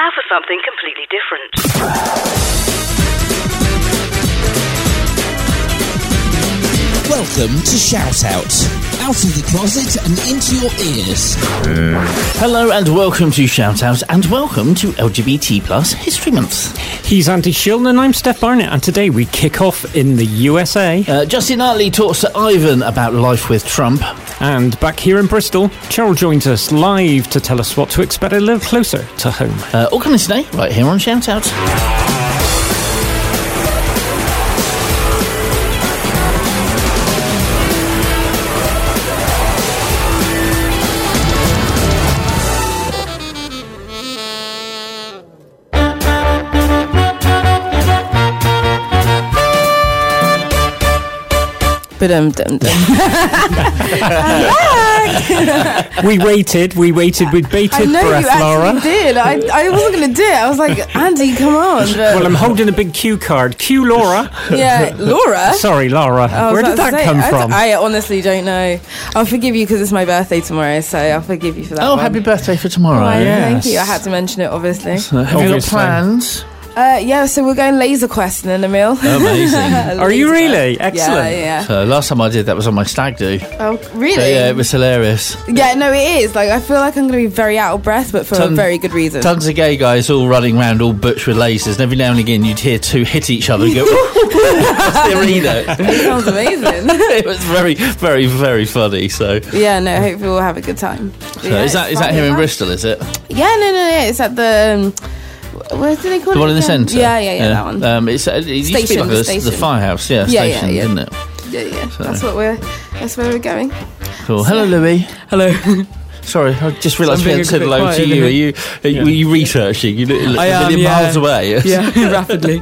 Now for something completely different. Welcome to Shout Out. Out of the closet and into your ears. Hello and welcome to Shout Out and welcome to LGBT Plus History Month. He's Andy Shilton and I'm Steph Barnett, and today we kick off in the USA. Justin Hartley talks to Ivan about life with Trump. And back here in Bristol, Cheryl joins us live to tell us what to expect a little closer to home. All coming today, right here on Shout Out. We waited with bated breath, Laura. I did. I wasn't going to do it. I was like, Andy, come on. But... Well, I'm holding a big cue card. Cue Laura. Yeah, Laura? Sorry, Laura. Where did that come from? I honestly don't know. I'll forgive you because it's my birthday tomorrow, so I'll forgive you for that. Oh, happy birthday for tomorrow. Right, yes. Thank you. I had to mention it, obviously. Have you got plans? Yeah, so we're going laser questing, Emil. Amazing. Are you really? Excellent. Yeah. So last time I did that was on my stag do. Oh, really? So, yeah, it was hilarious. Yeah, no, it is. Like, I feel like I'm going to be very out of breath, but for a very good reason. Tons of gay guys all running around all butch with lasers, and every now and again you'd hear two hit each other and go, that's the arena. It sounds amazing. It was very, very, very funny. So yeah, no, hopefully we'll have a good time. So is that here in Bristol, is it? Yeah, no, it's at the... What do they call it? The one in the centre? Yeah, that one. It used to be like the firehouse, station, didn't it? Yeah. So. That's where we're going. Cool. Hello, Louis. Hello. Sorry, I just realised we had said hello to you. Were you researching? You look a million miles away. Yeah, rapidly.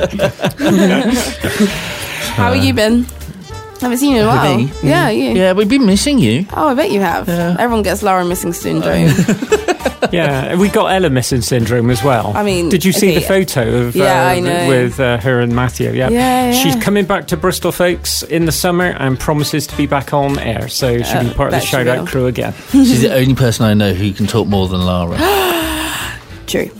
How have you been? Haven't seen you in a while. Me? Yeah, you. Yeah, we've been missing you. Oh, I bet you have. Yeah. Everyone gets Laura missing syndrome. Yeah, we got Ella missing syndrome as well. I mean, did you see the photo of I know. with her and Matthew? Yeah. She's coming back to Bristol, folks, in the summer and promises to be back on air, so she'll be part of the Shout Out crew again. She's the only person I know who can talk more than Lara. True.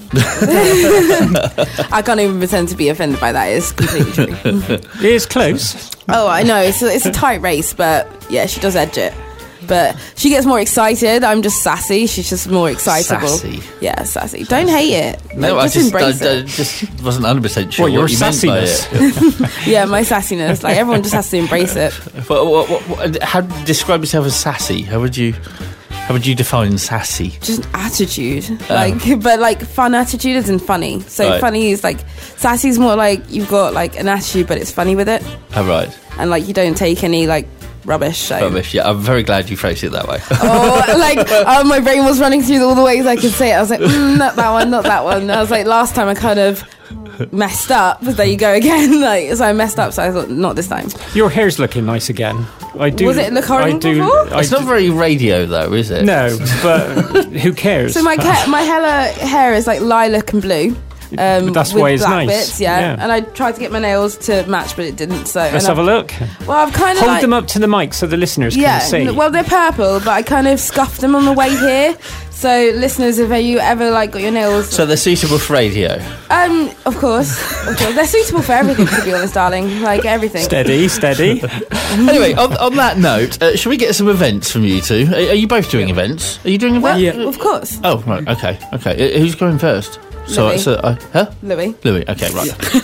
I can't even pretend to be offended by that. It's completely true. It is close. Oh, I know. It's a tight race, but yeah, she does edge it. But she gets more excited. I'm just sassy. She's just more excitable. Sassy. Yeah, sassy. Don't hate it. No, just embrace it. Just wasn't 100% sure your what you sassiness? meant by it. Yeah, my sassiness. Like, everyone just has to embrace it. How describe yourself as sassy? How would you define sassy? Just an attitude, but fun attitude isn't funny. So right. Funny is like, sassy is more like you've got like an attitude, but it's funny with it. Oh, right. And like you don't take any like rubbish. So. Rubbish. Yeah, I'm very glad you phrased it that way. My brain was running through all the ways I could say it. I was like, not that one, not that one. And I was like, last time I kind of messed up. There you go again. So I messed up. So I thought, not this time. Your hair's looking nice again. I do. Was it look horrible before? It's not very radio though, is it? No, but who cares? So my hair is like lilac and blue. But that's why it's nice. Bits, yeah. And I tried to get my nails to match, but it didn't. So let's have a look. Well, I've kind of hold them up to the mic so the listeners can see. Well, they're purple, but I kind of scuffed them on the way here. So, listeners, if you ever got your nails, so they're suitable for radio. Of course, they're suitable for everything. To be honest, darling, like everything. Steady. Anyway, on that note, should we get some events from you two? Are you both doing events? Are you doing events? Yeah, of course. Oh, right. Okay. Who's going first? Louis. Louis. Okay, right. Yeah.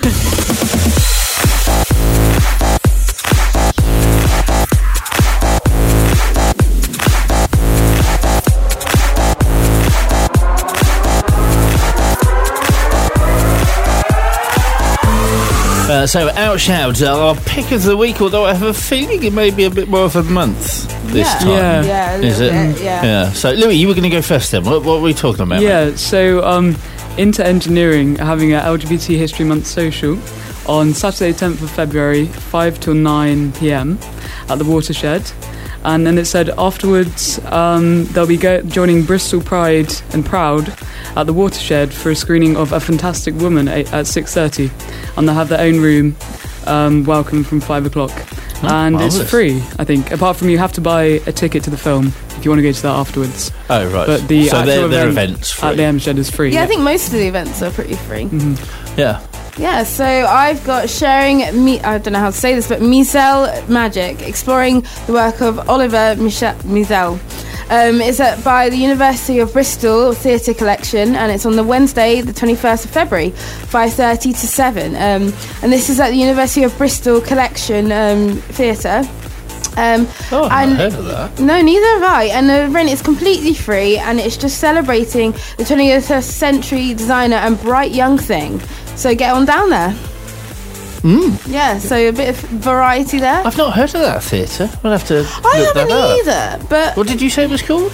So, Outshout, our pick of the week, although I have a feeling it may be a bit more of a month this time. Yeah, is it? Yeah. So, Louis, you were going to go first then. What were we talking about? Yeah, so Inter Engineering are having an LGBT History Month social on Saturday 10th of February, 5 till 9 p.m. at the Watershed. And then it said afterwards they'll be joining Bristol Pride and Proud at the Watershed for a screening of A Fantastic Woman at 6:30, and they'll have their own room welcome from 5 o'clock. And marvellous. It's free, I think, apart from you have to buy a ticket to the film if if you want to go to that afterwards. Oh, right. But the so actual their event events free. at the M Shed is free. Yeah, I think most of the events are pretty free. Yeah. Yeah, so I've got sharing, I don't know how to say this, but Misel Magic, exploring the work of Oliver Misel. It's by the University of Bristol Theatre Collection, and it's on the Wednesday, the 21st of February, 5:30 to 7. And this is at the University of Bristol Collection Theatre. I've not heard of that. No, neither have I. And the event is completely free, and it's just celebrating the 20th century designer and bright young thing. So get on down there. Yeah, so a bit of variety there. I've not heard of that theatre. We'll have to I look haven't that up. either, but What did you say it was called?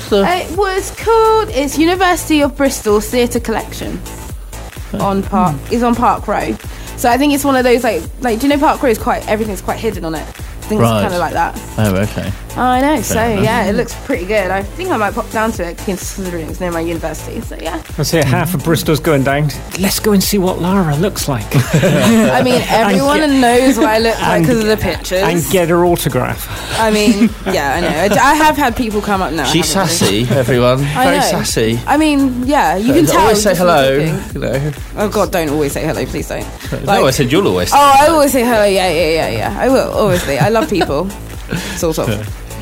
it's University of Bristol Theatre Collection on Park Row. So I think it's one of those like do you know Park Row is everything's quite hidden on it. I think it's kind of like that. Oh, okay. Oh, I know. So enough. yeah, it looks pretty good. I think I might pop down to it considering it's near my university. So yeah. I see half of Bristol's going down. Let's go and see what Lara looks like. I mean, everyone knows what I look like because of the pictures. And get her autograph. I mean, yeah, I know. I have had people come up now. She's sassy, everyone. Very know. sassy. I mean, yeah, you can tell. Always say just from hello. looking. You know. Oh God, don't always say hello, please don't. No, I said you'll always say I always say hello. Yeah. I will, obviously. I love people. Sort of.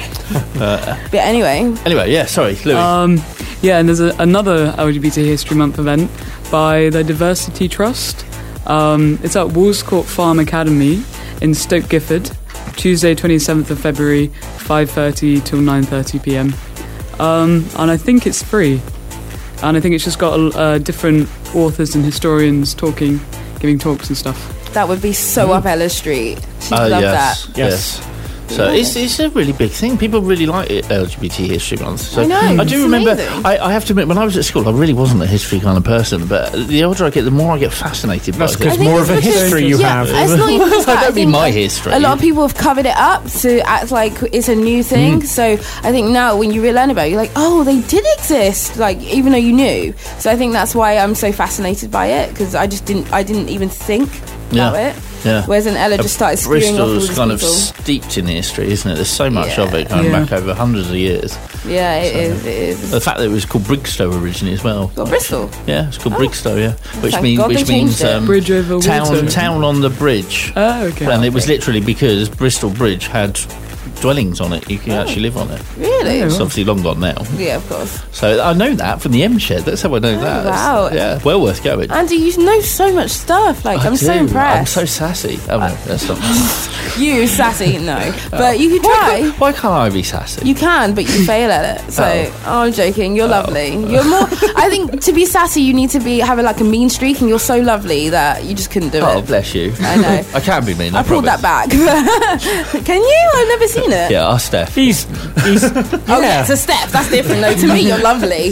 But anyway. Anyway, yeah, sorry, Louis. Yeah, and there's another LGBT History Month event by the Diversity Trust. It's at Woolscourt Farm Academy in Stoke Gifford, Tuesday 27th of February, 5:30 till 9:30 p.m. And I think it's free. And I think it's just got different authors and historians giving talks and stuff. That would be so up Ella Street. She'd love yes, that. Yes. So it's a really big thing. People really like it, LGBT History Month. So I know. I do It's remember. amazing. I have to admit, when I was at school, I really wasn't a history kind of person. But the older I get, the more I get fascinated That's by it. because more of a history you have. It's not even just I that. don't mean think my history. A lot of people have covered it up to act like it's a new thing. So I think now when you learn about it, you're like, oh, they did exist, like even though you knew. So I think that's why I'm so fascinated by it, because I didn't even think about it. Yeah. Whereas then Ella just started spewing off all Bristol's these kind people. of steeped in history, isn't it? There's so much of it going Yeah. back over hundreds of years. Yeah, it is. The fact that it was called Brigstow originally as well. Well, Bristol. Yeah, it's called Brigstow. Yeah, which Thank means God they changed it. Bridge over water. town on the bridge. Oh, okay. And it was literally because Bristol Bridge had dwellings on it. You can actually live on it. Really? It's obviously long gone now. Yeah, of course. So I know that from the M Shed. That's how I know that. wow. Yeah, well worth going. Andy, you know so much stuff. Like, I'm so do. impressed. I'm so sassy. Oh, no, that's not. You sassy, no. But you could try. Why can't I be sassy? You can, but you fail at it. So, I'm joking. You're lovely. You're more. I think to be sassy, you need to have like a mean streak, and you're so lovely that you just couldn't do Oh, it. bless you. I know. I can be mean. I pulled that back. Can you? I've never seen it. Yeah, ask Steph. He's Oh, yeah, it's a step. That's different, though. To me, you're lovely.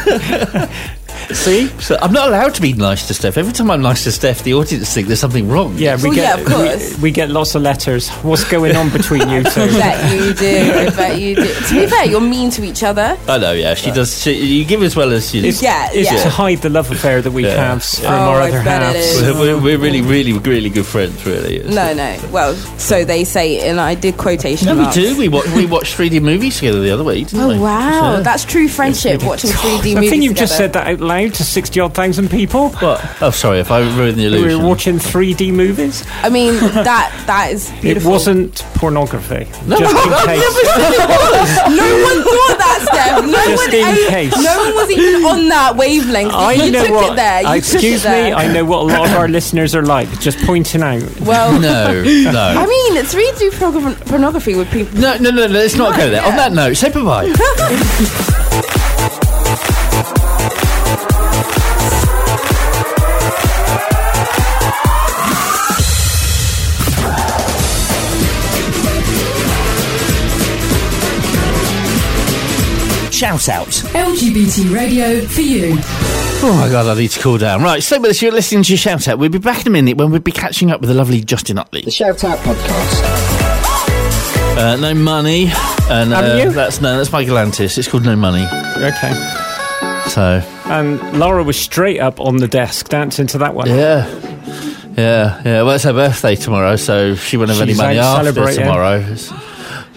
See? So I'm not allowed to be nice to Steph. Every time I'm nice to Steph, the audience think there's something wrong. yeah. Well, yeah, of course. We get lots of letters. What's going on between you two? I bet you do. I bet you do. To be fair, you're mean to each other. I know, yeah. She does. You give as well as you. It's, Yeah, it's yeah. to hide the love affair that we have from our I other bet it halves. is. We're really, really, really good friends, really. No. Well, so they say, and I did quotation No, we marks. do. We watched 3D movies together the other week, didn't we? Oh, wow. Yeah. That's true friendship, watching 3D I movies think you've just together. said that out loud to 60,000 people. What? Oh, sorry if I ruined the We illusion. were watching 3D movies. I mean, that is It beautiful. wasn't pornography. Just in case. No one thought that, Steph. Just in case. No one was even on that wavelength. You know took what. it there. You took Excuse it there. me. I know what a lot of our listeners are like. Just pointing out. Well, No. I mean, 3D pornography would people. No, let's not go there. Yeah. On that note, say bye-bye. Shout out. LGBT radio for you. Oh my God, I need to cool down. Right, stay with us. You're listening to Shout Out. We'll be back in a minute when we'll be catching up with the lovely Justin Utley. The Shout Out podcast. No Money. And Haven't you? that's Michael Antis. It's called No Money. Okay. So And Laura was straight up on the desk dancing to that one. yeah. Well, it's her birthday tomorrow, so she won't have any She's money out after celebrating. tomorrow.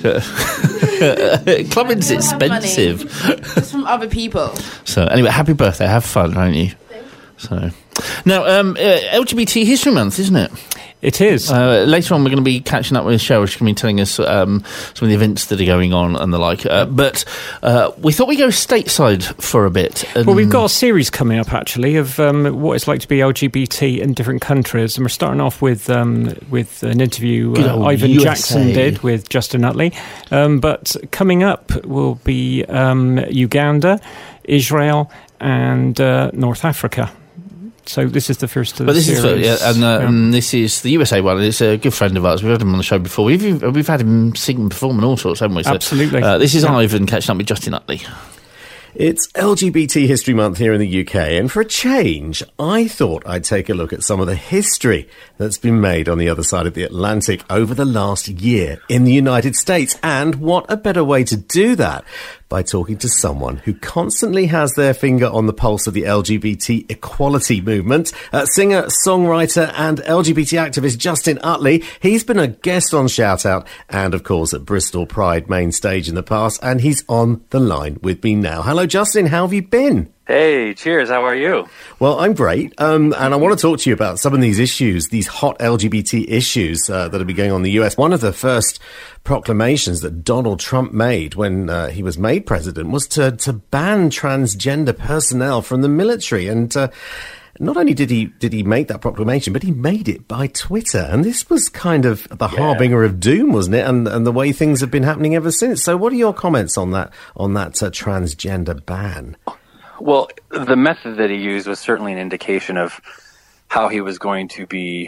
Clubbing's expensive. It's from other people. So anyway, happy birthday. Have fun, don't you? So now, LGBT History Month, isn't it? It is. Later on, we're going to be catching up with Cheryl. She's going to be telling us some of the events that are going on and the like. But we thought we'd go stateside for a bit. Well, we've got a series coming up, actually, of what it's like to be LGBT in different countries. And we're starting off with an interview Ivan USA. Jackson did with Justin Utley. But coming up will be Uganda, Israel, and North Africa. So this is the first of the series. And this is the USA one. It's a good friend of ours. We've had him on the show before. We've had him sing and perform and all sorts, haven't we? So, absolutely. This is Ivan catching up with Justin Utley. It's LGBT History Month here in the UK, and for a change, I thought I'd take a look at some of the history that's been made on the other side of the Atlantic over the last year in the United States. And what a better way to do that by talking to someone who constantly has their finger on the pulse of the LGBT equality movement. Singer, songwriter and LGBT activist Justin Utley. He's been a guest on Shout Out and, of course, at Bristol Pride main stage in the past, and he's on the line with me now. Hello, Justin. How have you been? Hey, cheers. How are you? Well, I'm great. And I want to talk to you about some of these issues, these hot LGBT issues that have been going on in the US. One of the first proclamations that Donald Trump made when he was made president was to ban transgender personnel from the military. And not only did he make that proclamation, but he made it by Twitter. And this was kind of the harbinger of doom, wasn't it? And the way things have been happening ever since. So what are your comments on that transgender ban? Well, the method that he used was certainly an indication of how he was going to be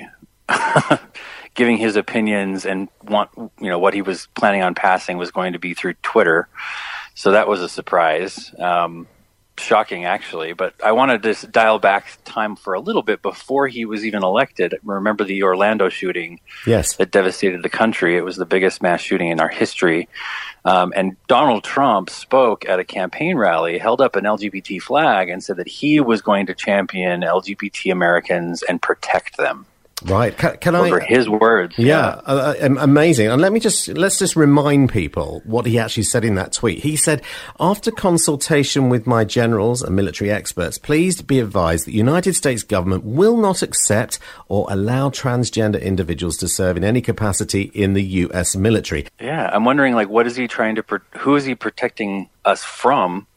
giving his opinions, and what he was planning on passing was going to be through Twitter. So that was a surprise. Shocking, actually. But I wanted to dial back time for a little bit before he was even elected. Remember the Orlando shooting? Yes. That devastated the country. It was the biggest mass shooting in our history. And Donald Trump spoke at a campaign rally, held up an LGBT flag, and said that he was going to champion LGBT Americans and protect them. Right. Can Those were his words. Yeah. Amazing. And let's just remind people what he actually said in that tweet. He said, after consultation with my generals and military experts, please be advised that the United States government will not accept or allow transgender individuals to serve in any capacity in the U.S. military. Yeah. I'm wondering, what is he trying to, who is he protecting us from?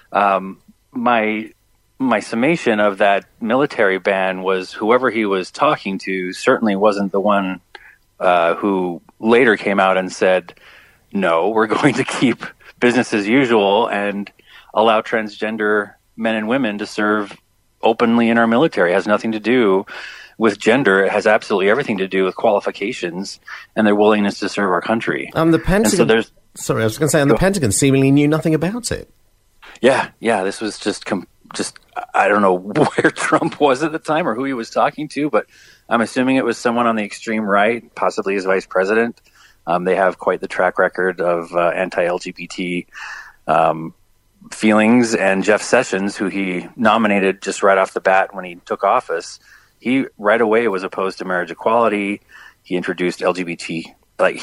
My summation of that military ban was whoever he was talking to certainly wasn't the one who later came out and said, no, we're going to keep business as usual and allow transgender men and women to serve openly in our military. It has nothing to do with gender. It has absolutely everything to do with qualifications and their willingness to serve our country. The Pentagon, the Pentagon seemingly knew nothing about it. Yeah, this was just I don't know where Trump was at the time or who he was talking to, but I'm assuming it was someone on the extreme right, possibly his vice president. They have quite the track record of anti-LGBT feelings. And Jeff Sessions, who he nominated just right off the bat when he took office, he right away was opposed to marriage equality. He introduced the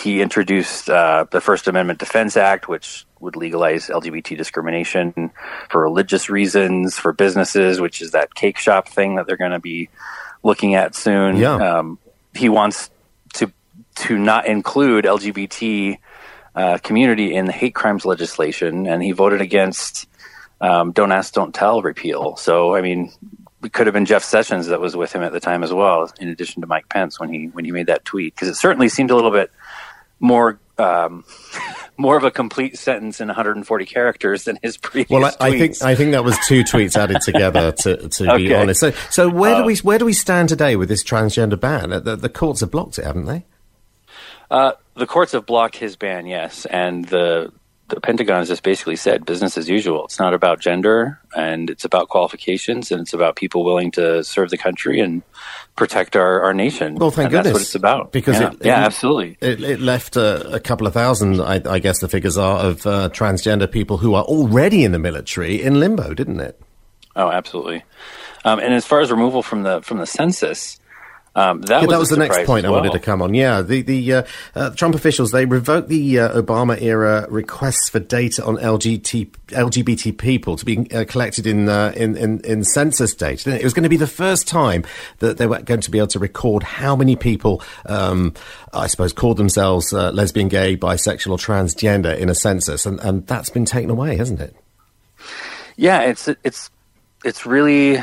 First Amendment Defense Act, which would legalize LGBT discrimination for religious reasons, for businesses, which is that cake shop thing that they're going to be looking at soon. Yeah. He wants to not include LGBT community in the hate crimes legislation, and he voted against Don't Ask, Don't Tell repeal. So, I mean, it could have been Jeff Sessions that was with him at the time as well, in addition to Mike Pence when he made that tweet, because it certainly seemed a little bit more of a complete sentence in 140 characters than his previous tweets. I think that was two tweets added together to be honest. So where do we stand today with this transgender ban? The courts have blocked it, haven't they? The courts have blocked his ban, yes, and the Pentagon has just basically said business as usual. It's not about gender, and it's about qualifications, and it's about people willing to serve the country and protect our nation. Well, thank goodness. That's what it's about. Because absolutely. It left a couple of thousand, I guess the figures are, of transgender people who are already in the military in limbo, didn't it? Oh, absolutely. And as far as removal from the census, That was the next point I wanted to come on. Yeah, the Trump officials, they revoked the Obama-era requests for data on LGBT people to be collected in census data. It was going to be the first time that they were going to be able to record how many people, I suppose, called themselves lesbian, gay, bisexual or transgender in a census, and that's been taken away, hasn't it? Yeah, it's really...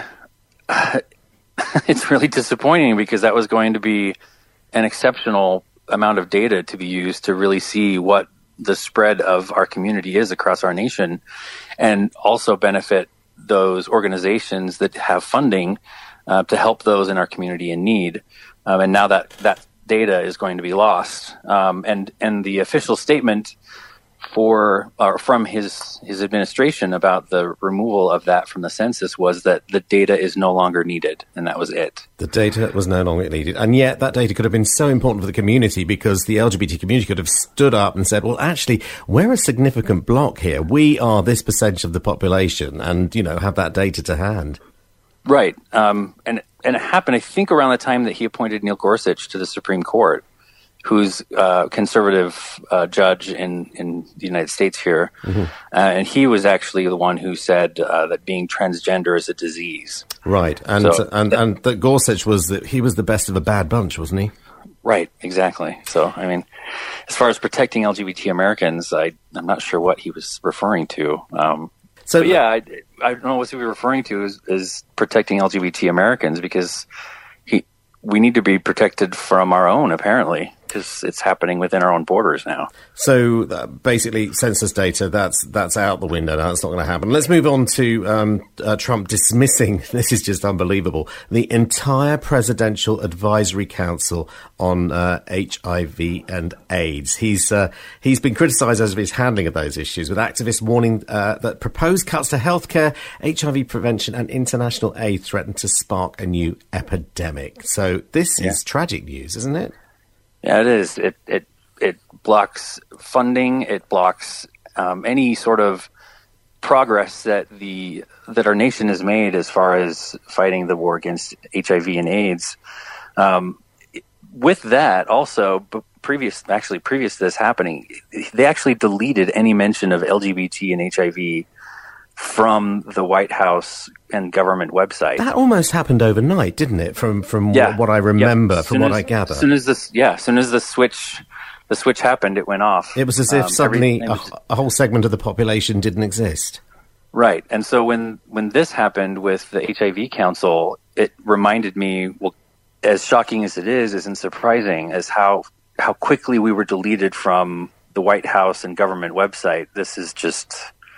It's really disappointing because that was going to be an exceptional amount of data to be used to really see what the spread of our community is across our nation, and also benefit those organizations that have funding to help those in our community in need. And now that data is going to be lost. And the official statement from his administration about the removal of that from the census was that the data is no longer needed, and that was it. The data was no longer needed, and yet that data could have been so important for the community, because the LGBT community could have stood up and said, well, actually, we're a significant block here. We are this percentage of the population, and, have that data to hand. Right. And it happened, I think, around the time that he appointed Neil Gorsuch to the Supreme Court, who's a conservative judge in the United States here. Mm-hmm. And he was actually the one who said that being transgender is a disease. Right. And that Gorsuch was the best of a bad bunch, wasn't he? Right, exactly. So, I mean, as far as protecting LGBT Americans, I'm not sure what he was referring to. But yeah, I don't know what he was referring to is protecting LGBT Americans, because we need to be protected from our own, apparently, because it's happening within our own borders now. So basically, census data, that's out the window now. That's not going to happen. Let's move on to Trump dismissing, this is just unbelievable, the entire Presidential Advisory Council on HIV and AIDS. He's been criticised over his handling of those issues, with activists warning that proposed cuts to healthcare, HIV prevention and international aid threaten to spark a new epidemic. So this is tragic news, isn't it? Yeah, it is. It blocks funding. It blocks any sort of progress that our nation has made as far as fighting the war against HIV and AIDS. With that, also, previous to this happening, they actually deleted any mention of LGBT and HIV from the White House and government website. That almost happened overnight, didn't it? From what I remember, from what I gather. As soon as the switch happened, it went off. It was as if suddenly a whole segment of the population didn't exist. Right, and so when this happened with the HIV Council, it reminded me, well, as shocking as it is, isn't surprising as how quickly we were deleted from the White House and government website. This is just,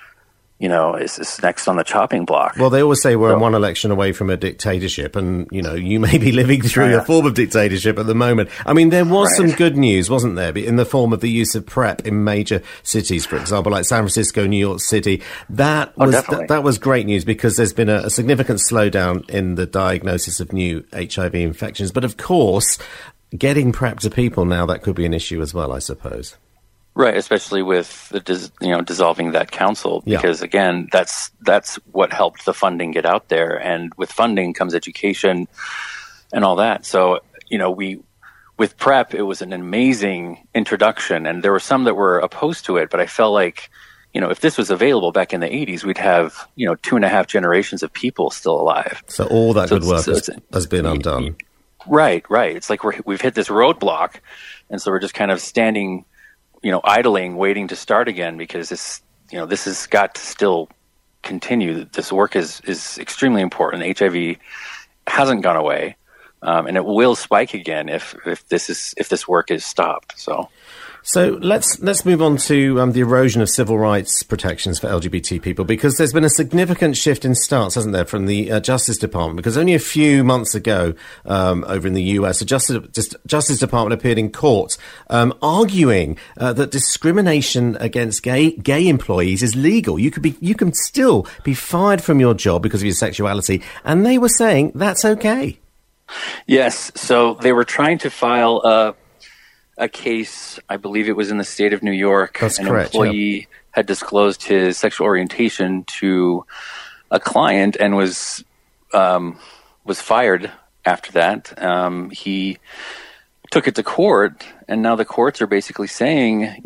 it's next on the chopping block. Well, they always say we're one election away from a dictatorship, and, you may be living through a form of dictatorship at the moment. I mean, there was some good news, wasn't there, in the form of the use of PrEP in major cities, for example, like San Francisco, New York City. That was great news, because there's been a significant slowdown in the diagnosis of new HIV infections. But, of course, getting PrEP to people now, that could be an issue as well, I suppose. Right, especially with the dissolving that council, because again, that's what helped the funding get out there, and with funding comes education and all that. So with PrEP, it was an amazing introduction, and there were some that were opposed to it, but I felt like if this was available back in the 80s, we'd have 2.5 generations of people still alive. So all that good work has been undone. Right. It's like we've hit this roadblock, and so we're just kind of standing, idling, waiting to start again, because this has got to still continue. This work is extremely important. HIV hasn't gone away, and it will spike again if this work is stopped. So let's move on to the erosion of civil rights protections for LGBT people, because there's been a significant shift in stance, hasn't there, from the Justice Department? Because only a few months ago, over in the US, the Justice Department appeared in court arguing that discrimination against gay employees is legal. You can still be fired from your job because of your sexuality, and they were saying that's okay. Yes, so they were trying to file a case, I believe it was in the state of New York. That's correct. An employee had disclosed his sexual orientation to a client and was fired after that. He took it to court, and now the courts are basically saying,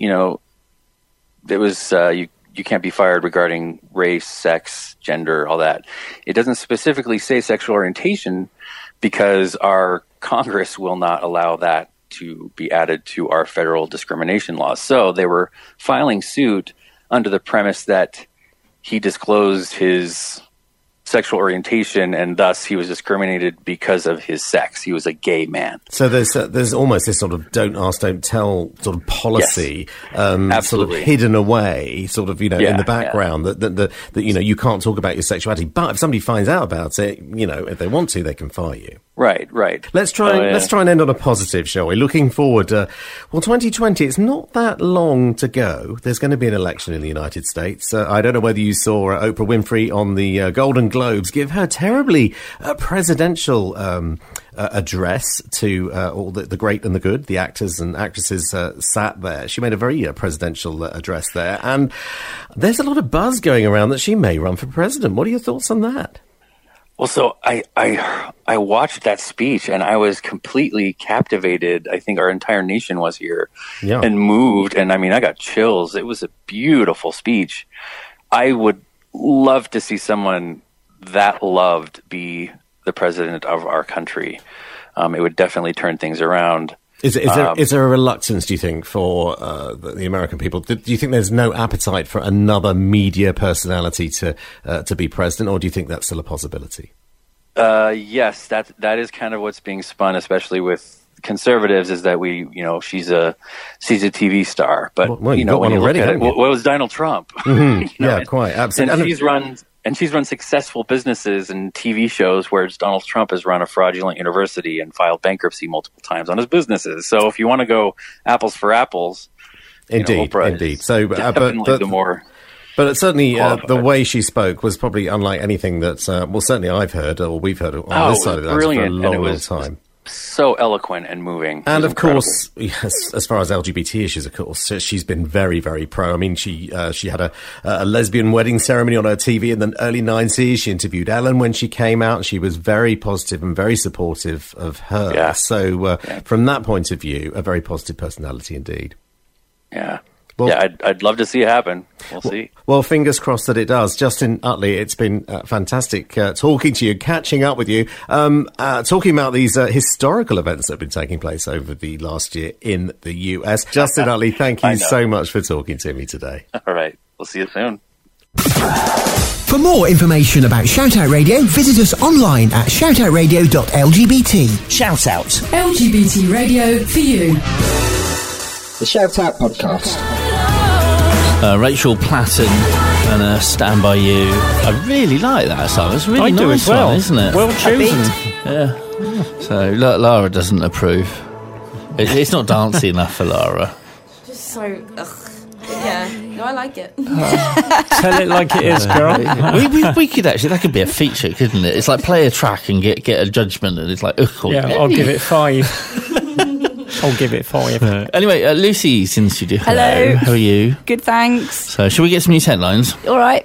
it was you can't be fired regarding race, sex, gender, all that. It doesn't specifically say sexual orientation because our Congress will not allow that to be added to our federal discrimination laws. So they were filing suit under the premise that he disclosed his sexual orientation, and thus he was discriminated because of his sex. He was a gay man. So there's almost this sort of don't ask, don't tell sort of policy, sort of hidden away, sort of in the background that you can't talk about your sexuality. But if somebody finds out about it, if they want to, they can fire you. Right. Let's try and end on a positive, shall we? Looking forward, 2020, it's not that long to go. There's going to be an election in the United States. I don't know whether you saw Oprah Winfrey on the Golden Globes give her terribly presidential address to all the great and the good. The actors and actresses sat there. She made a very presidential address there, and there's a lot of buzz going around that she may run for president. What are your thoughts on that? Well, so I watched that speech and I was completely captivated. I think our entire nation was here and moved. And I mean, I got chills. It was a beautiful speech. I would love to see someone that loved be the president of our country. It would definitely turn things around. Is there a reluctance, do you think, for the American people? Do you think there's no appetite for another media personality to be president, or do you think that's still a possibility? Yes, that is kind of what's being spun, especially with conservatives, is that she's a TV star. But well, you got one already. What was Donald Trump? Mm-hmm. Quite absolutely. And she's run successful businesses and TV shows, whereas Donald Trump has run a fraudulent university and filed bankruptcy multiple times on his businesses. So if you want to go apples for apples, indeed. So, definitely the more. But certainly, the way she spoke was probably unlike anything that, certainly I've heard or we've heard on this side of the for a long time. So eloquent and moving. And of course, yes, as far as LGBT issues, of course, she's been very, very pro. I mean, she had a lesbian wedding ceremony on her TV in the early 90s. She interviewed Ellen when she came out. She was very positive and very supportive of her. Yeah. So from that point of view, a very positive personality indeed. Yeah. Well, I'd love to see it happen. We'll see. Well, fingers crossed that it does. Justin Utley, it's been fantastic talking to you, catching up with you, talking about these historical events that have been taking place over the last year in the US. Justin Utley, thank you so much for talking to me today. All right. We'll see you soon. For more information about Shoutout Radio, visit us online at shoutoutradio.lgbt. Shout Out. LGBT radio for you. The Shout Out Podcast. Rachel Platten and Stand By You. I really like that song. It's a really nice one, isn't it? Well chosen. Yeah. So Lara doesn't approve. It's not dancey enough for Lara. Just so, yeah. No, I like it. Tell it like it is, girl. we could actually, that could be a feature, couldn't it? It's like play a track and get a judgment, and it's like, I'll give it 5. I'll give it 5. Anyway, Lucy's in the studio. Hello. How are you? Good, thanks. So, shall we get some news headlines? All right.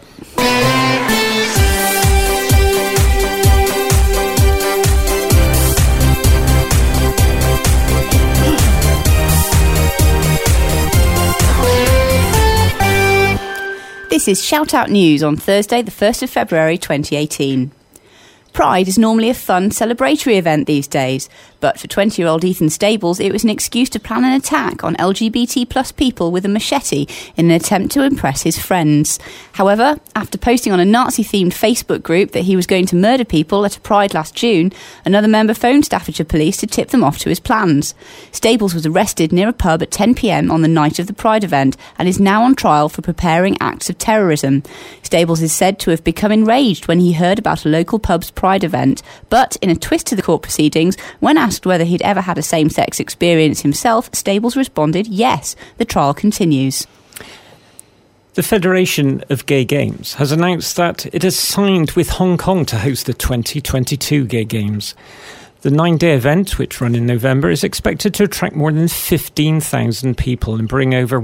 This is Shout Out News on Thursday, the 1st of February 2018. Pride is normally a fun, celebratory event these days, but for 20-year-old Ethan Stables, it was an excuse to plan an attack on LGBT plus people with a machete in an attempt to impress his friends. However, after posting on a Nazi-themed Facebook group that he was going to murder people at a Pride last June, another member phoned Staffordshire Police to tip them off to his plans. Stables was arrested near a pub at 10 p.m. on the night of the Pride event and is now on trial for preparing acts of terrorism. Stables is said to have become enraged when he heard about a local pub's Pride event, but in a twist to the court proceedings, when asked whether he'd ever had a same-sex experience himself, Stables responded, yes. The trial continues. The Federation of Gay Games has announced that it has signed with Hong Kong to host the 2022 Gay Games. The 9-day event, which run in November, is expected to attract more than 15,000 people and bring over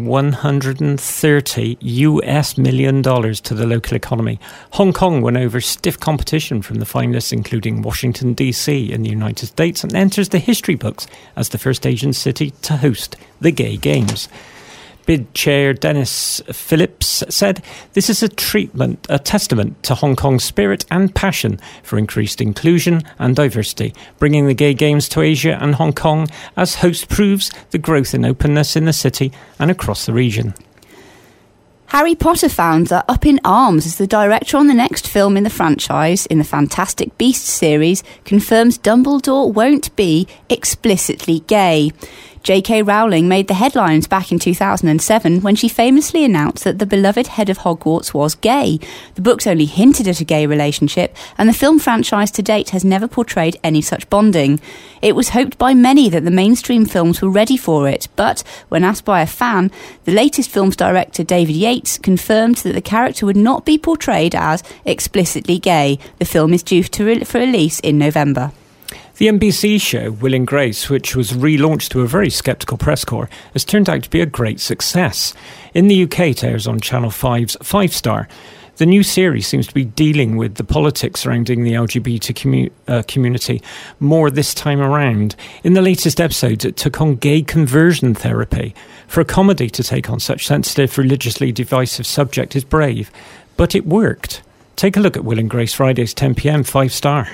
$130 million to the local economy. Hong Kong won over stiff competition from the finalists, including Washington, D.C. in the United States, and enters the history books as the first Asian city to host the Gay Games. BID Chair Dennis Phillips said, "This is a testament to Hong Kong's spirit and passion for increased inclusion and diversity. Bringing the Gay Games to Asia and Hong Kong as host proves the growth in openness in the city and across the region." Harry Potter fans are up in arms as the director on the next film in the franchise, in the Fantastic Beasts series, confirms Dumbledore won't be explicitly gay. J.K. Rowling made the headlines back in 2007 when she famously announced that the beloved head of Hogwarts was gay. The books only hinted at a gay relationship, and the film franchise to date has never portrayed any such bonding. It was hoped by many that the mainstream films were ready for it, but when asked by a fan, the latest film's director David Yates confirmed that the character would not be portrayed as explicitly gay. The film is due for release in November. The NBC show Will and Grace, which was relaunched to a very sceptical press corps, has turned out to be a great success. In the UK, it airs on Channel 5's 5 Star. The new series seems to be dealing with the politics surrounding the LGBT community more this time around. In the latest episode, it took on gay conversion therapy. For a comedy to take on such sensitive, religiously divisive subject is brave, but it worked. Take a look at Will and Grace, Fridays 10 p.m, 5 Star.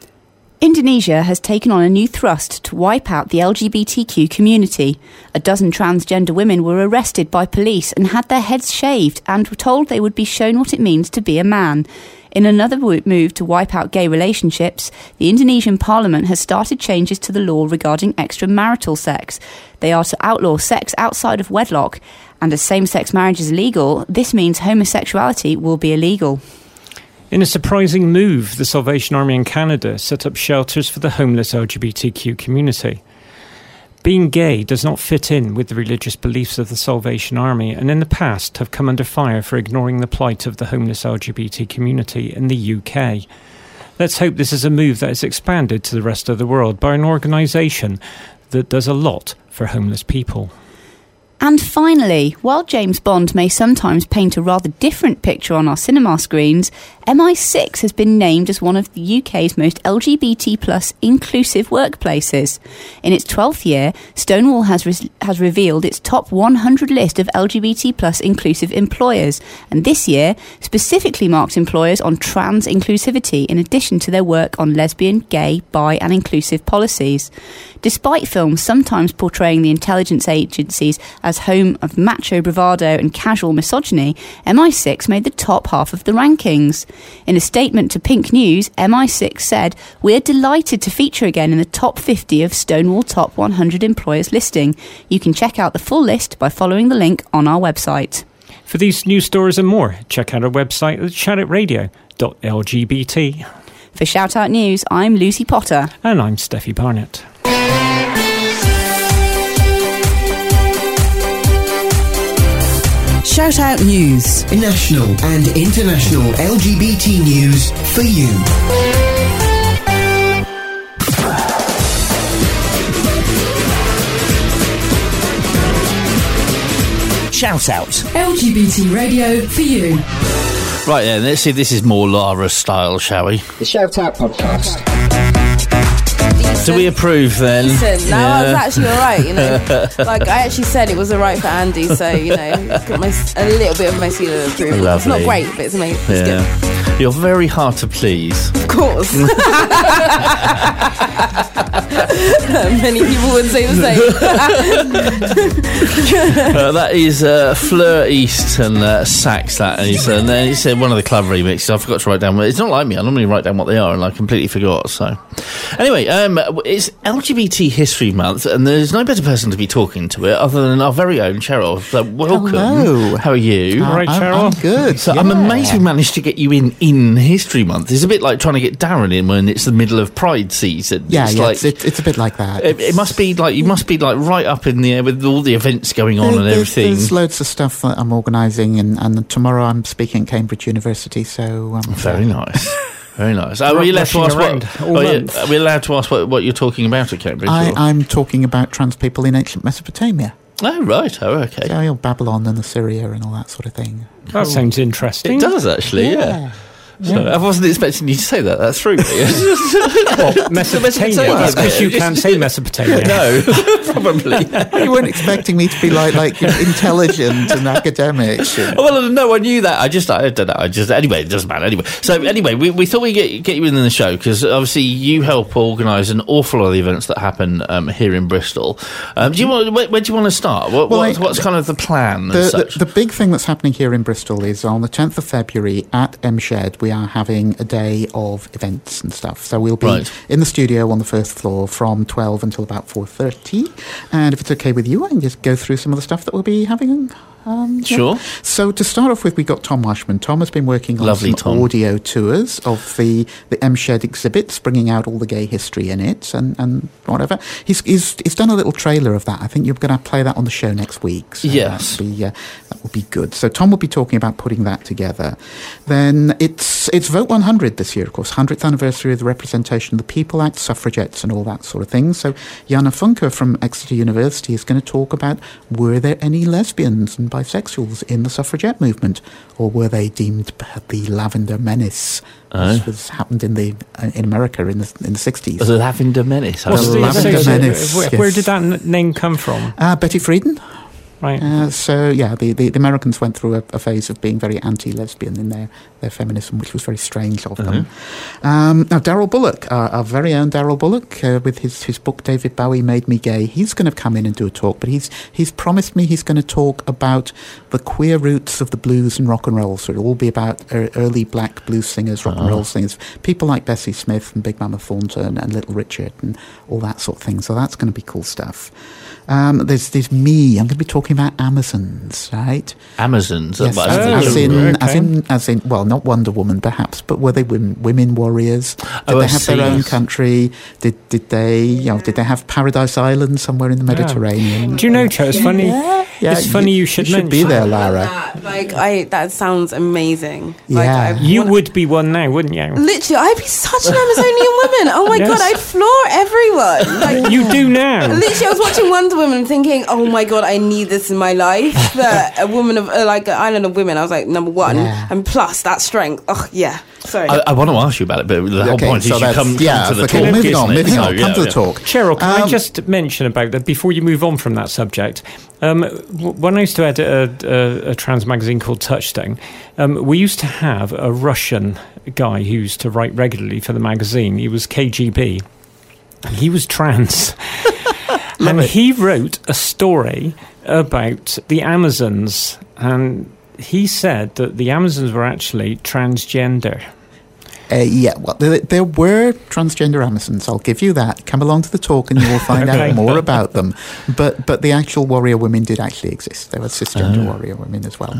Indonesia has taken on a new thrust to wipe out the LGBTQ community. A dozen transgender women were arrested by police and had their heads shaved and were told they would be shown what it means to be a man. In another move to wipe out gay relationships, the Indonesian parliament has started changes to the law regarding extramarital sex. They are to outlaw sex outside of wedlock, and as same-sex marriage is illegal, this means homosexuality will be illegal. In a surprising move, the Salvation Army in Canada set up shelters for the homeless LGBTQ community. Being gay does not fit in with the religious beliefs of the Salvation Army, and in the past have come under fire for ignoring the plight of the homeless LGBT community in the UK. Let's hope this is a move that is expanded to the rest of the world by an organisation that does a lot for homeless people. And finally, while James Bond may sometimes paint a rather different picture on our cinema screens, MI6 has been named as one of the UK's most LGBT+ inclusive workplaces. In its 12th year, Stonewall has revealed its top 100 list of LGBT+ inclusive employers, and this year specifically marked employers on trans inclusivity in addition to their work on lesbian, gay, bi and inclusive policies. Despite films sometimes portraying the intelligence agencies as home of macho bravado and casual misogyny, MI6 made the top half of the rankings. In a statement to Pink News, MI6 said, "We're delighted to feature again in the top 50 of Stonewall Top 100 Employers listing. You can check out the full list by following the link on our website." For these news stories and more, check out our website at shoutoutradio.lgbt. For Shout Out News, I'm Lucy Potter. And I'm Steffi Barnett. Shout Out News. National and international LGBT news for you. Shout Out. LGBT radio for you. Right then, let's see if this is more Lara style, shall we? The Shout Out podcast. Do we approve then? Decent. No, I was actually alright, you know. Like, I actually said it was alright for Andy, so, you know, it's got a little bit of my seal of approval. Lovely. It's not great, but it's amazing. It's good. You're very hard to please. Of course. Many people would say the same. That is Fleur East and Sax, that is. And then it's one of the club remixes. I forgot to write down. It's not like me. I normally write down what they are, and I completely forgot. So, anyway, it's LGBT History Month, and there's no better person to be talking to it other than our very own Cheryl. So, welcome. Hello. How are you? All right, Cheryl. I'm good. So I'm amazed we managed to get you in History Month. It's a bit like trying to get Darren in when it's the middle of Pride season. Yeah, it's a bit like that. It must be like, you must be like right up in the air with all the events going on and everything. There's loads of stuff that I'm organising, and tomorrow I'm speaking at Cambridge University. So very nice. Very nice. Are we allowed to ask are we allowed to ask what you're talking about at Cambridge? I'm talking about trans people in ancient Mesopotamia. Oh, right. Oh, okay. So, Babylon and Assyria and all that sort of thing. That sounds interesting. It does, actually, yeah. So I wasn't expecting you to say that. That threw me. Well, Mesopotamia. That's because you can't say Mesopotamia. No, probably. You weren't expecting me to be like intelligent and academic. Well, no, I knew that. I don't know. Anyway, it doesn't matter. Anyway, we thought we'd get you in the show because obviously you help organise an awful lot of the events that happen here in Bristol. Where do you want to start? What's kind of the plan? The big thing that's happening here in Bristol is on the 10th of February at M-Shed. We are having a day of events and stuff. So we'll be in the studio on the first floor from 12 until about 4:30. And if it's okay with you, I can just go through some of the stuff that we'll be having. Sure. So to start off with, we got Tom Washman. Tom has been working on some audio tours of the M-Shed exhibits, bringing out all the gay history in it and whatever. He's done a little trailer of that. I think you're going to play that on the show next week. So yes. That will be good. So Tom will be talking about putting that together. Then it's Vote 100 this year, of course, 100th anniversary of the Representation of the People Act, suffragettes and all that sort of thing. So Jana Funke from Exeter University is going to talk about, were there any lesbians and bisexuals in the suffragette movement, or were they deemed the Lavender Menace, which was happened in America in the 60s? The Lavender Menace. The Lavender Menace. Where did that name come from? Betty Friedan. Right. The Americans went through a phase of being very anti-lesbian in their feminism, which was very strange of them. Now, Darrell Bullock, our very own Darrell Bullock, with his book David Bowie Made Me Gay, he's going to come in and do a talk, but he's promised me he's going to talk about the queer roots of the blues and rock and roll. So it'll all be about early black blues singers, rock and roll singers, people like Bessie Smith and Big Mama Thornton and Little Richard and all that sort of thing. So that's going to be cool stuff. There's me. I'm going to be talking about Amazons, right? Amazons? Yes, as in, well, not Wonder Woman, perhaps, but were they women warriors? Did they have their own country? Did they have Paradise Island somewhere in the Mediterranean? Do you know, Joe, it's funny. It's funny you should mention. Be there, Lara. That sounds amazing. Yeah. Would be one now, wouldn't you? Literally, I'd be such an Amazonian woman. Oh my God, I'd floor everyone. You do now. Literally, I was watching Wonder Woman thinking, oh my God, I need this in my life. But a woman of an island of women, I was like, number one, and plus that strength. Oh yeah. Sorry. I want to ask you about it, but the whole point is you come to the talk. Moving on, come to the talk. Cheryl, can I just mention about that before you move on from that subject? When I used to edit a trans magazine called Touchstone, we used to have a Russian guy who used to write regularly for the magazine. He was KGB. He was trans. And he wrote a story about the Amazons, and he said that the Amazons were actually transgender. There were transgender Amazons, I'll give you that. Come along to the talk and you will find out more about them. But the actual warrior women did actually exist. There were cisgender warrior women as well.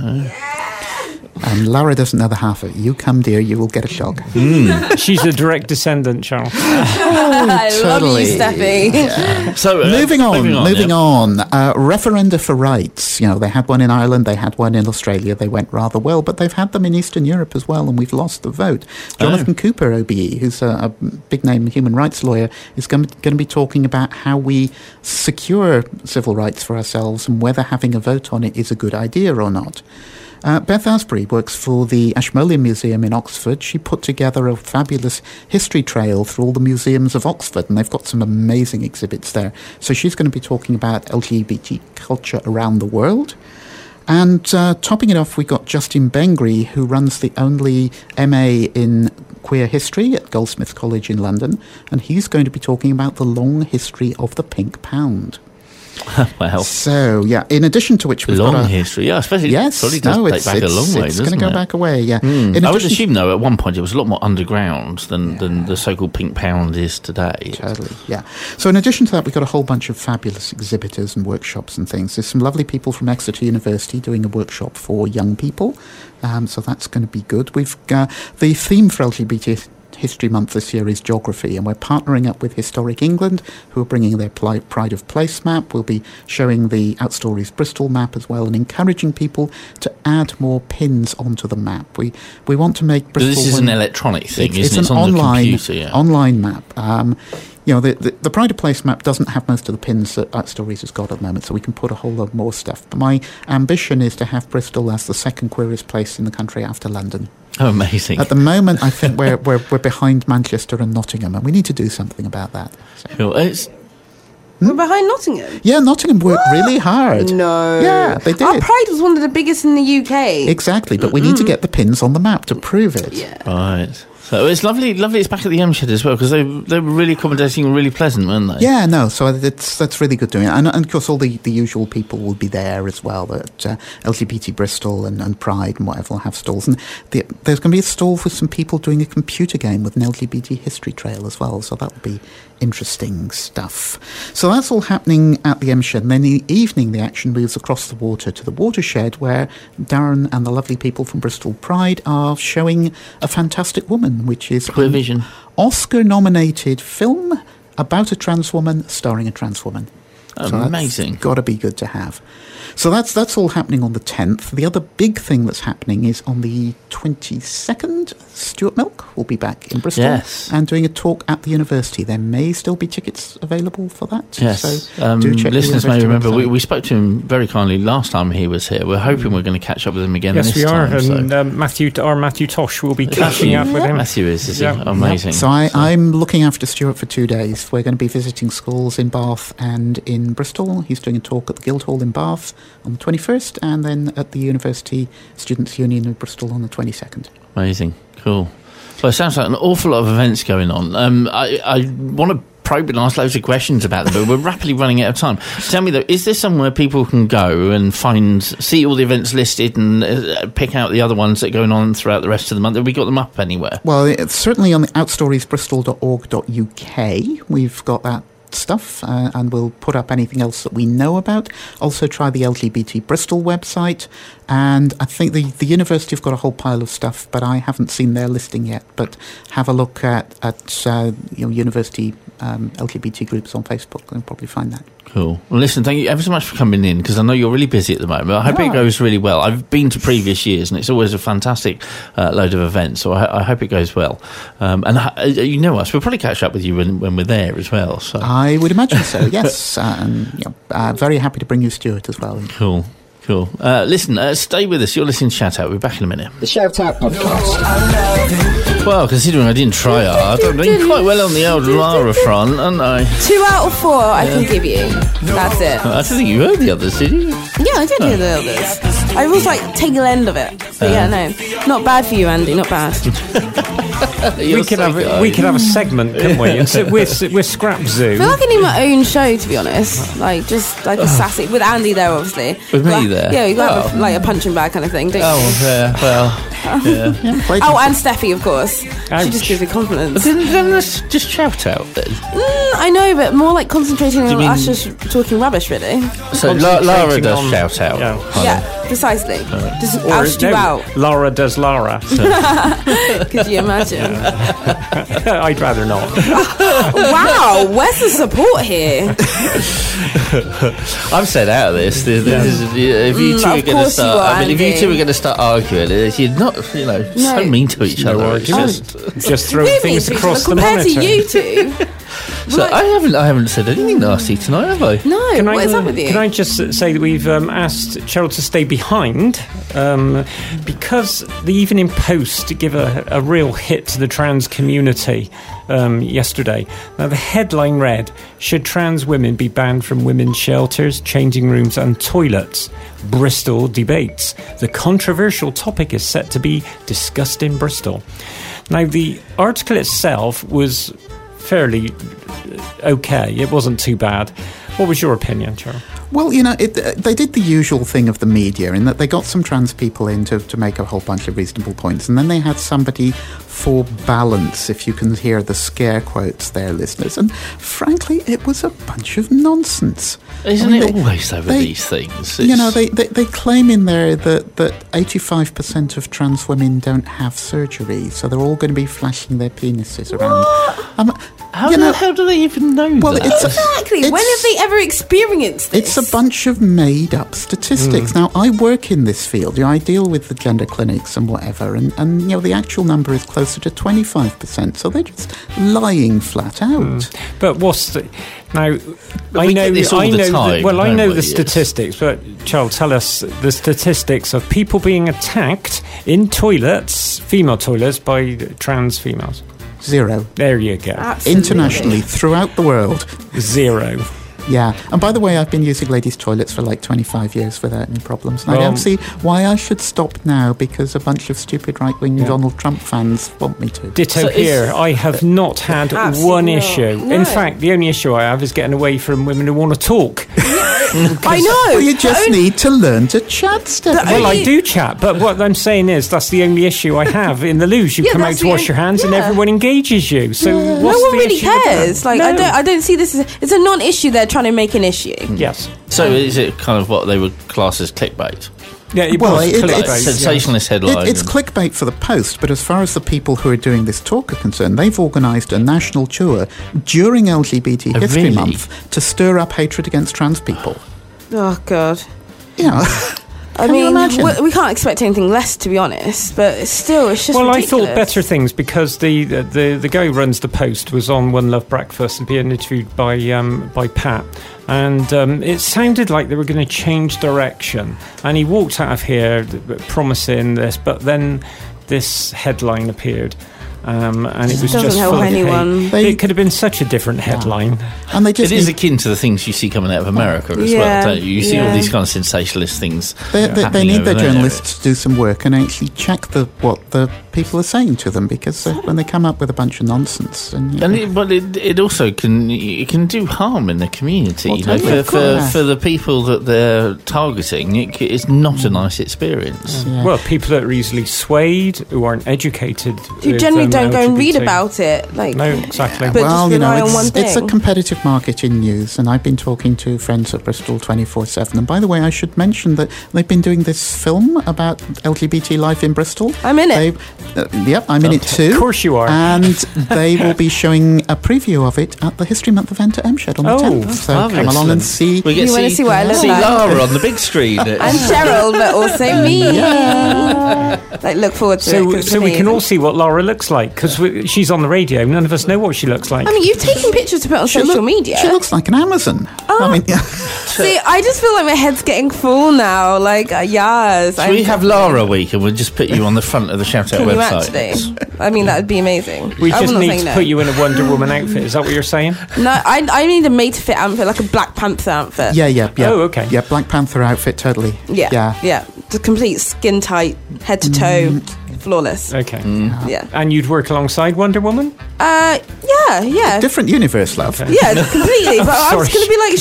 And Lara doesn't know the half of it. You come, dear, you will get a shock. She's a direct descendant, Charles. I love you, Steffi. Yeah. So moving on. Referenda for rights. They had one in Ireland, they had one in Australia. They went rather well, but they've had them in Eastern Europe as well, and we've lost the vote. Jonathan Cooper, OBE, who's a big-name human rights lawyer, is going to be talking about how we secure civil rights for ourselves and whether having a vote on it is a good idea or not. Beth Asbury works for the Ashmolean Museum in Oxford. She put together a fabulous history trail through all the museums of Oxford, and they've got some amazing exhibits there. So she's going to be talking about LGBT culture around the world. And topping it off, we got Justin Bengry, who runs the only MA in queer history at Goldsmiths College in London, and he's going to be talking about the long history of the pink pound. Wow. So, in addition to which we've got a history, especially probably does take back a long way, it's going to go back a way, yeah. I would assume, though, at one point it was a lot more underground than the so-called pink pound is today. Totally, yeah. So in addition to that, we've got a whole bunch of fabulous exhibitors and workshops and things. There's some lovely people from Exeter University doing a workshop for young people, so that's going to be good. We've the theme for LGBT History Month this year is geography, and we're partnering up with Historic England, who are bringing their Pride of Place map. We'll be showing the Outstories Bristol map as well, and encouraging people to add more pins onto the map. We want to make Bristol... This is an electronic thing, isn't it? It's an online map. The Pride of Place map doesn't have most of the pins that Outstories has got at the moment, so we can put a whole lot more stuff. But my ambition is to have Bristol as the second queerest place in the country after London. Oh, amazing. At the moment, I think we're behind Manchester and Nottingham, and we need to do something about that. So. Cool. We're behind Nottingham? Yeah, Nottingham worked really hard. No. Yeah, they did. Our Pride was one of the biggest in the UK. Exactly, but we need to get the pins on the map to prove it. Yeah. Right. So it's lovely. It's back at the M Shed as well, because they were really accommodating and really pleasant, weren't they? Yeah, no. So that's really good doing it, and of course all the usual people will be there as well. That LGBT Bristol and Pride and whatever will have stalls, and there's going to be a stall with some people doing a computer game with an LGBT history trail as well. So that will be interesting stuff. So that's all happening at the M Shed, and then in the evening the action moves across the water to the Watershed, where Darren and the lovely people from Bristol Pride are showing A Fantastic Woman, which is Queer Vision, Oscar-nominated film about a trans woman starring a trans woman. Amazing. So got to be good to have. So that's all happening on the 10th. The other big thing that's happening is on the 22nd, Stuart Milk will be back in Bristol and doing a talk at the university. There may still be tickets available for that. Yes. So do check listeners may remember, website. we spoke to him very kindly last time he was here. We're hoping we're going to catch up with him again this time. Yes, we are. And Matthew Tosh will be catching up with him. Matthew is he? Amazing. So I'm looking after Stuart for 2 days. We're going to be visiting schools in Bath and in Bristol. He's doing a talk at the Guildhall in Bath on the 21st, and then at the University Students' Union of Bristol on the 22nd. Amazing. Cool. So it sounds like an awful lot of events going on. I want to probe and ask loads of questions about them, but we're rapidly running out of time. Tell me though, is there somewhere people can go and see all the events listed and pick out the other ones that are going on throughout the rest of the month? Have we got them up anywhere? Well, it's certainly on the outstoriesbristol.org.uk. We've got that stuff, and we'll put up anything else that we know about. Also try the LGBT Bristol website, and I think the university have got a whole pile of stuff, but I haven't seen their listing yet. But have a look at university LGBT groups on Facebook and probably find that. Cool. Well, listen, thank you ever so much for coming in, because I know you're really busy at the moment. I hope it goes really well. I've been to previous years, and it's always a fantastic load of events, so I hope it goes well. And you know us, we'll probably catch up with you when we're there as well. So I would imagine so, yes. Very happy to bring you Stuart as well. Cool. Listen, stay with us. You're listening to Shout Out. We'll be back in a minute. The Shout Out Podcast. Well, considering I didn't try hard, I've been quite well on the old Lara front, haven't I? 2 out of 4 I can give you. That's it. I don't think you heard the others, did you? Yeah, I did hear the others. I was like tail end of it. So no. Not bad for you, Andy, not bad. we could have a segment, couldn't we? And so we're Scrap Zoo. I feel like I need my own show, to be honest. Like, just like a sassy... With Andy there, obviously. With me there? Yeah, you got have a punching bag kind of thing, don't you? Well, and Steffi, of course. Ouch. She just gives me confidence. Then let's just shout out, then. I know, but more like concentrating on us just talking rubbish, really. So Lara does shout out. Yeah, precisely. Just oust you out. Lara does Lara. Could you imagine? I'd rather not. Wow, where's the support here? I've said out of this. If you two are going to start, if you two are going to start arguing, you're not, so mean to each other. Just throw things across the monitor. Compared to you two. So I haven't said anything nasty tonight, have I? No. What is up with you? Can I just say that we've asked Cheryl to stay behind because the Evening Post give a real hit to the trans community yesterday. Now the headline read: "Should trans women be banned from women's shelters, changing rooms and toilets? Bristol debates. The controversial topic is set to be discussed in Bristol." Now the article itself was fairly okay. It wasn't too bad. What was your opinion, Charles? Well, they did the usual thing of the media in that they got some trans people in to make a whole bunch of reasonable points, and then they had somebody for balance, if you can hear the scare quotes there, listeners. And frankly, it was a bunch of nonsense. Isn't it always over these things? They claim in there that 85% of trans women don't have surgery, so they're all going to be flashing their penises around. How do they even know that? Exactly. When have they ever experienced this? It's a bunch of made-up statistics. Now, I work in this field. I deal with the gender clinics and whatever, and the actual number is closer to 25%. So they're just lying flat out. But what's the... Now, I know the statistics, but Charles, tell us the statistics of people being attacked in toilets, female toilets, by trans females. 0. There you go. Absolutely. Internationally, throughout the world. 0. Yeah. And by the way, I've been using ladies' toilets for like 25 years without any problems. And I don't see why I should stop now because a bunch of stupid right-wing Donald Trump fans want me to. Ditto here. I have not had one issue. No. In fact, the only issue I have is getting away from women who want to talk. I know. Well, you just need to learn to chat, Stephanie. Well, I do chat, but what I'm saying is that's the only issue I have in the loo. You come out to wash your hands and everyone engages you. So no one really cares. Like, no. I don't see this as... It's a non-issue they're trying to make an issue. Yes. So is it kind of what they would class as clickbait? Yeah, it's sensationalist headline. It's clickbait for the Post, but as far as the people who are doing this talk are concerned, they've organised a national tour during LGBT History Month to stir up hatred against trans people. Oh, God. I mean, we can't expect anything less, to be honest, but it's just ridiculous. I thought better things because the guy who runs the Post was on One Love Breakfast and being interviewed by Pat, and it sounded like they were going to change direction, and he walked out of here promising this, but then this headline appeared. And it was just help anyone. It could have been such a different headline. And it is akin to the things you see coming out of America as well, don't you? You see all these kind of sensationalist things. They need their journalists to do some work and actually check what the people are saying to them, because when they come up with a bunch of nonsense, but it also can do harm in the community. For the people that they're targeting, it's not a nice experience. Yeah. Well, people that are easily swayed, who aren't educated, who generally don't go and read about it. No, exactly. But just rely on one thing. It's a competitive market in news, and I've been talking to friends at Bristol 24/7. And by the way, I should mention that they've been doing this film about LGBT life in Bristol. I'm in it. Yep, I'm in it too. Of course you are. And they will be showing a preview of it at the History Month event at MShed on the 10th. So come along and see. You want to see what I look like? See Lara on the big screen. And Cheryl, but also me. Yeah. Look forward to it. So we can all see what Lara looks like, because she's on the radio. None of us know what she looks like. I mean, you've taken pictures to put on social media. She looks like an Amazon. See, I just feel like my head's getting full now. Should we have Lara Week and we'll just put you on the front of the Shout Out website? Actually? I mean, that would be amazing. We just need to put you in a Wonder Woman outfit. Is that what you're saying? No, I need a made-to-fit outfit, like a Black Panther outfit. Yeah. Oh, okay. Yeah, Black Panther outfit, totally. Yeah. The complete skin tight, head to toe, flawless. Okay. Yeah. And you'd work alongside Wonder Woman? Yeah. Different universe, love. Okay. Yeah, completely. But I was going to be like,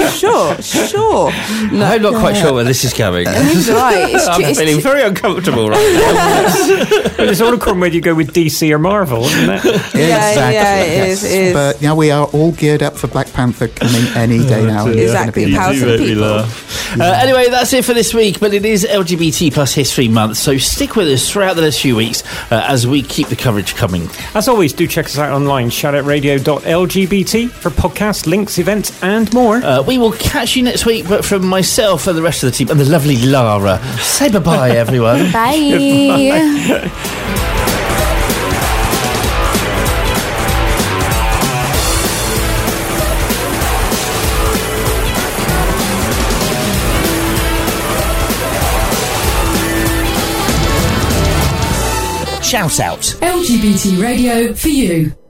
sure. No, I'm not quite sure where this is going. I'm feeling very uncomfortable right now. Well, it's all according whether you go with DC or Marvel, isn't it? Exactly. Yeah, it is. But now we are all geared up for Black Panther coming any day now. Exactly. Power to the people. Anyway, that's it for this week, but it is LGBT plus History Month, so stick with us throughout the next few weeks as we keep the coverage coming. As always, do check us out online, shoutoutradio.lgbt, for podcasts, links, events and more. We will catch you next week, but from myself and the rest of the team and the lovely Lara, say bye-bye, everyone. Bye. Shout Out. LGBT radio for you.